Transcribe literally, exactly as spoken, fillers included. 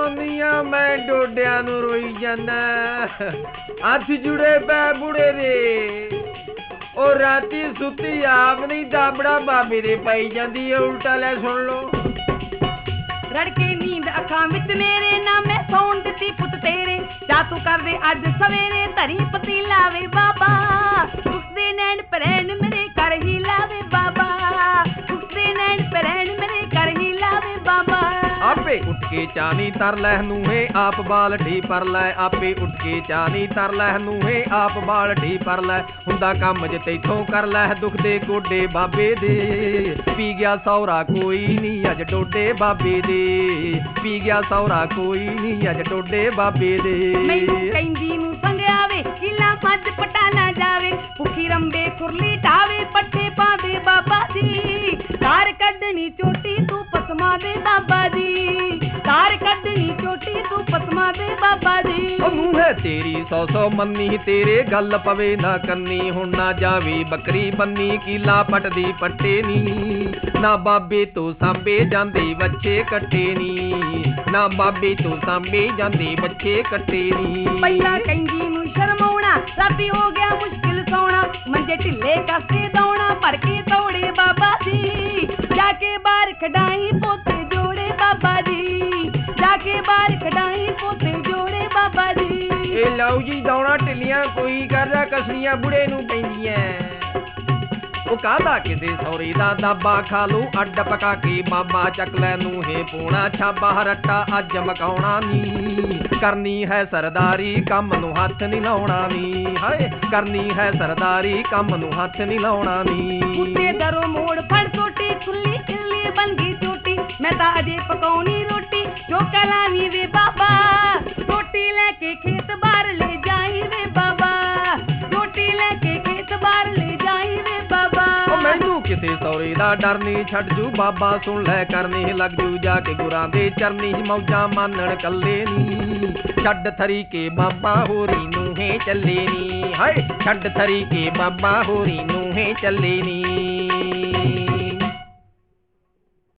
ਆਉਂਦੀਆਂ ਮੈਂ ਡੋਡਿਆਂ ਨੂੰ ਰੋਈ ਜਾਨਾ ਹੱਥ ਜੁੜੇ ਪੈ ਬੁੜੇ ਦੇ ਉਹ ਰਾਤੀ ਸੁੱਤੀ ਆਪ ਨਹੀਂ ਦਾਬੜਾ ਬਾਬੇ ਦੇ ਪਾਈ ਜਾਂਦੀ ਹੈ ਉਲਟਾ ਲੈ ਸੁਣ ਲੋ ਰੜਕੇ ਨੀਂਦ ਅੱਖਾਂ ਵਿੱਚ ਮੇਰੇ ਨਾ ਮੈਂ ਸੌਣ ਦਿੱਤੀ ਪੁੱਤ ਤੇਰੇ ਜਾ ਤੂੰ ਕਰਦੇ ਅੱਜ ਸਵੇਰੇ ਧਰੀ ਪਤੀਲਾ ਵੇ ਬਾਬਾ ਉਸਦੇ ਨੈਣ ਪਰੈਣ ਮੇਰੇ ਕਰ ਹੀ ਲਾਵੇ ਬਾਬਾ ਉਸਦੇ ਨੈਣ ਪਰੈਣ ਮੇਰੇ ਕਰ ਹੀ ਲਾਵੇ ਬਾਬਾ ਆਪੇ ਉੱਠ ਕੇ ਚਾਨੀ ਤਰ ਲੈ ਨੂਹੇ ਆਪ ਬਾਲਟੀ ਪਰ ਲੈ ਆਪੇ ਉੱਠ ਕੇ ਚਾਨੀ ਤਰ ਲੈ ਨੂਹੇ ਆਪ ਬਾਲਟੀ ਪਰ ਲੈ ਹੁੰਦਾ ਕੰਮ ਜੇ ਤੈਥੋਂ ਕਰ ਲੈ ਦੁੱਖ ਦੇ ਗੋਡੇ ਬਾਬੇ ਦੇ ਪੀ ਗਿਆ ਸੌਰਾ ਕੋਈ ਨਹੀਂ ਅੱਜ ਡੋਡੇ ਬਾਬੇ ਦੇ ਪੀ ਗਿਆ ਸੌਰਾ ਕੋਈ ਨਹੀਂ ਅੱਜ ਡੋਡੇ ਬਾਬੇ ਦੇ ਮੈਨੂੰ ਕਹਿੰਦੀ ਨੂੰ ਸੰਗਿਆਵੇ ਕਿਲਾ ਮੱਝ ਪਟਾ ਨਾ ਜਾਵੇ ਭੁੱਖੀ ਰੰਬੇ ਖੁਰਲੀ ਢਾਵੇ ਪੱਠੇ ਪਾਵੇ ਬਾਬਾ ਜੀ ਤਾਰ ਕੱਢਣੀ ਚੋਟੀ ਤੂੰ ਪਸਮਾ ਦੇ ਬਾਬਾ ਜੀ ਤਾਰ ਕੱਢਣੀ ਚੋਟੀ ਤੂੰ ਪਸਮਾ ਦੇ ਬਾਬਾ ਜੀ ਉਹ ਮੂੰਹੇ ਤੇਰੀ ਸੌ ਸੌ ਮੰਨੀ ਤੇਰੇ ਗੱਲ ਪਵੇ ਨਾ ਕੰਨੀ ਹੁਣ ਨਾ ਜਾਵੇ ਬੱਕਰੀ ਬੰਨੀ ਕੀਲਾ ਪਟਦੀ ਪੱਟੇ ਨੀ ਨਾ ਬਾਬੇ ਤੋਂ ਸਾਂਭੇ ਜਾਂਦੇ ਬੱਚੇ ਕੱਟੇ ਨੀ ਨਾ ਬਾਬੇ ਤੋਂ ਸਾਂਭੇ ਜਾਂਦੇ ਬੱਚੇ ਕੱਟੇ ਨੀ ਪਹਿਲਾਂ ਕਹਿੰਦੀ ਨੂੰ ਸ਼ਰਮਾਉਣਾ ਰਾਤੀ ਹੋ ਗਿਆ ਮੁਸ਼ਕਿਲ ਸੌਣਾ ਮੰਜੇ ਢਿੱਲੇ ਕਾਸੇ ਦੌਣਾ ਭਰ ਕੇ ਦੌੜੇ ਬਾਬਾ ਜੀ ਜਾ ਕੇ ਬਾਹਰ ਖਡਾਈ ਪੋਤੇ ਜੋੜੇ ਬਾਬਾ ਜੀ ਜਾ ਕੇ ਬਾਹਰ ਖਡਾਈ ਪੋਤੇ ਜੋੜੇ ਬਾਬਾ ਜੀ ਇਹ ਲਓ ਜੀ ਦੌਣਾ ਢਿੱਲੀਆਂ ਕੋਈ ਕਰਦਾ ਕਸਰੀਆਂ ਬੁੜੇ ਨੂੰ ਪੈਂਦੀਆਂ ਉਹ ਕਾਹਦਾ ਕਿਤੇ ਸੌਰੀ ਦਾ ਦਾਬਾ ਖਾ ਲੂ ਅੱਡ ਪਕਾ ਕੇ ਬਾਬਾ ਚੱਕ ਲੈ ਨੂੰ ਹੈ ਪੂਣਾ ਛਾਬਾ ਰੱਟਾ ਅੱਜ ਮਕਾਉਣਾ ਨੀ ਕਰਨੀ ਹੈ ਸਰਦਾਰੀ ਕੰਮ ਨੂੰ ਹੱਥ ਨਹੀਂ ਲਾਉਣਾ ਨੀ ਹਾਏ ਕਰਨੀ ਹੈ ਸਰਦਾਰੀ ਕੰਮ ਨੂੰ ਹੱਥ ਨਹੀਂ ਲਾਉਣਾ ਨੀ ਉੱਤੇ ਦਰੋਂ ਮੋੜ ਫੜ ਛੋਟੀ ਖੁੱਲੀ ਖਿੱਲੀ ਬਣ ਗਈ ਝੋਟੀ ਮੈਂ ਤਾਂ ਅਜੇ ਪਕਾਉਣੀ ਰੋਟੀ ਜੋ ਕਲਾਵੀ ਵੇ ਬਾਬਾ ਰੋਟੀ ਲੈ ਕੇ ਖੇਤ ਬਾਹਰ ਲੈ ਜਾਈ ਵੇ ਬਾਬਾ ਰੋਟੀ ਲੈ ਕੇ ਖੇਤ ਬਾਹਰ ਲੈ ਜਾਈ ਵੇ ਬਾਬਾ ਮੈਨੂੰ ਕਿਤੇ ਸੌਰੇ ਦਾ ਡਰ ਨਹੀਂ ਛੱਡ ਜੂ ਬਾਬਾ ਸੁਣ ਲੈ ਕਰਨੀ ਲੱਗ ਜੂ ਜਾ ਕੇ ਗੁਰਾਂ ਦੇ ਚਰਨੀ ਮੌਜਾਂ ਮਾਨਣ ਕੱਲੇ ਨੀ ਛੱਡ ਥਰੀ ਕੇ ਬਾਬਾ ਹੋਰੀ ਨੂੰ ਹੈ ਚੱਲੇ ਨੀ ਹਾਏ ਛੱਡ ਥਰੀ ਕੇ ਬਾਬਾ ਹੋਰੀ ਨੂੰ ਹੈ ਚੱਲੇ ਨੀ